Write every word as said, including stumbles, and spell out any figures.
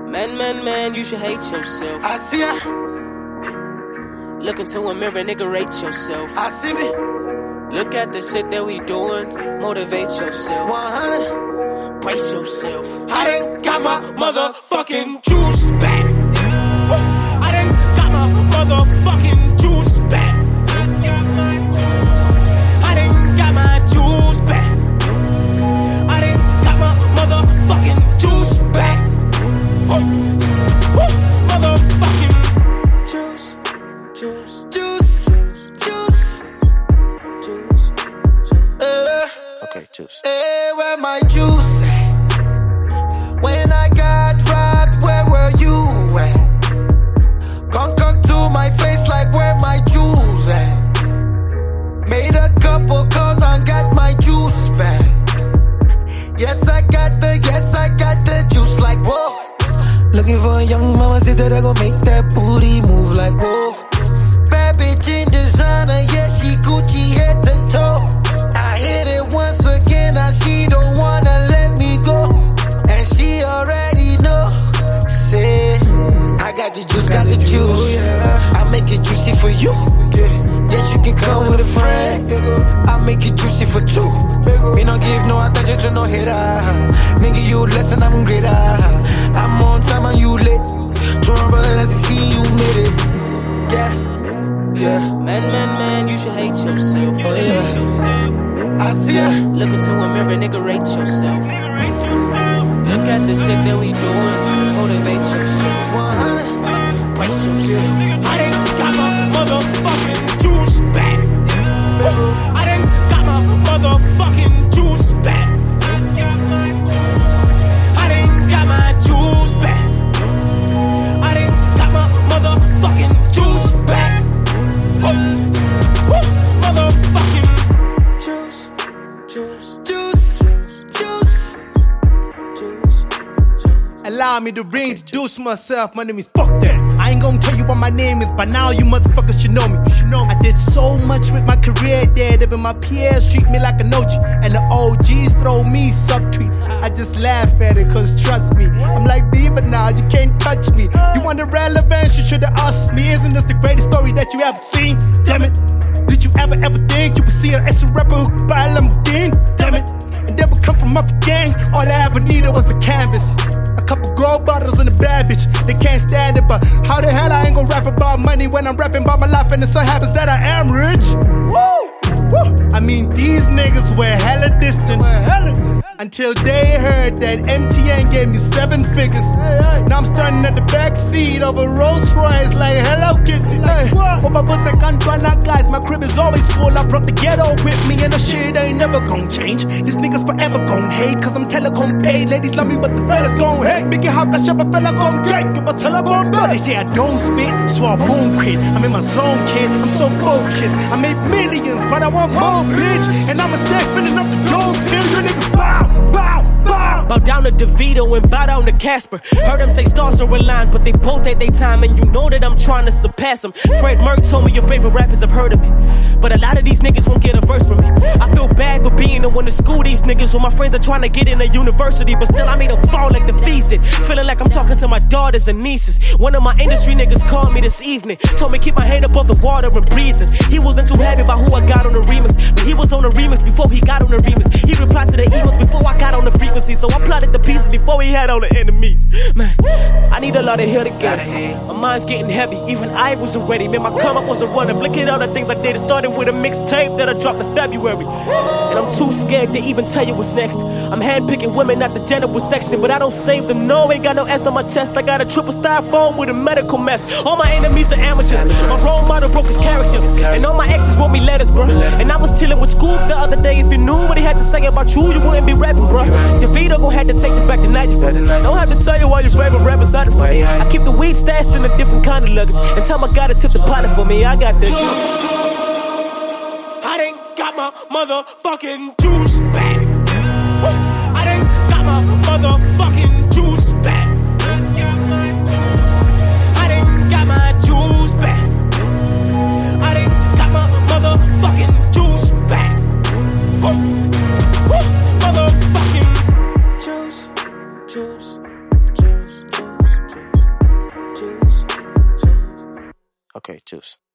Man, man, man, you should hate yourself. I see ya. Look into a mirror, nigga, rate yourself. I see me. Look at the shit that we doing, motivate yourself. one hundred. Brace yourself. I done got my motherfucking juice back. I done got my motherfucking juice back. I done got my juice back. I done got my motherfucking juice back. Woo, woo, motherfucking juice, juice, juice, juice, juice, juice. Uh, okay, juice. Hey, where my juice? When I got robbed, where were you at? Gon' cock to my face like where my jewels at? Made a couple calls and got my juice back. Yes, I got the, yes, I got the juice like whoa. Looking for a young mama, see that I gon' make that booty move like whoa. Bad bitch in designer, yeah, she Gucci head to toe. I hit it once again, now she don't wanna let me go. And she already know. Say, I got the juice, got the juice. I make it juicy for you. Yes, you can come with a friend. I make it juicy for two. Me no give no attention to no hater. Nigga, you less and I'm greater. I'm on time and you late. Tomorrow, let's see you made it. Yeah, yeah. Man, man, man, you should hate yourself. Oh yeah. I see ya. Look into a mirror, nigga, rate yourself. Look at the shit that we doing, motivate yourself. one hundred. Brace yourself. I done got my motherfucking juice back. I done got my motherfucking juice back. I done got my juice back. I done got my motherfucking juice back. Woo, woo, motherfucking juice, juice, juice, juice, juice, juice. Allow me to reintroduce myself. My name is Fuck That. I ain't gonna tell you what my name is, but now you motherfuckers should know me. You should know me. I did so much with my career there. Even my peers treat me like an O G, and the O Gs throw me subtweets. I just laugh at it, cause trust me, I'm like Bieber now, you can't touch me. You want the relevance, you should've asked me. Isn't this the greatest story that you ever seen? Damn it. Did you ever, ever think you would see an S rapper who could buy a Lamborghini? Damn it. And never come from my gang. All I ever needed was a canvas, a couple gold bottles and a bad bitch. They can't stand it, but how the hell I ain't gonna rap about money when I'm rapping about my life and it so happens that I am rich? Woo! Woo! I mean, these niggas were hella distant, until they heard that M T N gave me seven figures. Now I'm standing at the back seat of a Rolls Royce like Hello Kitty. Like, what? But I can't run out, guys. My crib is always full. I brought the ghetto with me, and the shit ain't never gon' change. These niggas forever gon' hate, cause I'm telecom paid. Ladies love me, but the fellas gon' hate. Make it hot, that shit, my fella gon' get. Give my telephone bill. They say I don't spit, so I won't quit. I'm in my zone, kid. I'm so focused. I made millions, but I want more, bitch. And I'ma stay filling up the gold pill. You niggas bow, bow, bow. Bow down to DeVito and bow down to Casper. Heard them say stars are aligned, but they both at their time, and you know that I'm trying to surpass them. Fred Merck told me your favorite rappers have heard of me, but a lot of these niggas won't get a verse from me. I feel bad for being the one to school these niggas when my friends are trying to get in a university, but still I made them fall like the fees did. Feeling like I'm talking to my daughters and nieces. One of my industry niggas called me this evening, told me keep my head above the water and breathing. He wasn't too happy about who I got on the remix, but he was on the remix before he got on the remix. He replied to the emails before I got on the frequency, so I plotted the pieces before he had all the enemies. Man, I need a lot of hair together. My mind's getting heavy, even I wasn't ready. Man, my come up wasn't running. Look at all the things I did. It started with a mixtape that I dropped in February, and I'm too scared to even tell you what's next. I'm handpicking women at the general section, but I don't save them. No, ain't got no S on my chest. I got a triple styrofoam with a medical mess. All my enemies are amateurs. My role model broke his character, and all my exes wrote me letters, bro. And I was chilling with Scoop the other day. If you knew what he had to say about you, you wouldn't be rapping, bro. DeVito gon' have to take this back to Nigel. Don't have to tell you why your favorite rappers out of I keep the weed stashed in a different kind of luggage, and tell my guy to tip the pilot for me. I got the juice. I done got my motherfucking juice back. I done got my motherfucking juice back. I done got my juice back. I done got my motherfucking juice back. Woo, woo, motherfucking juice, juice, juice, juice. Okay, juice.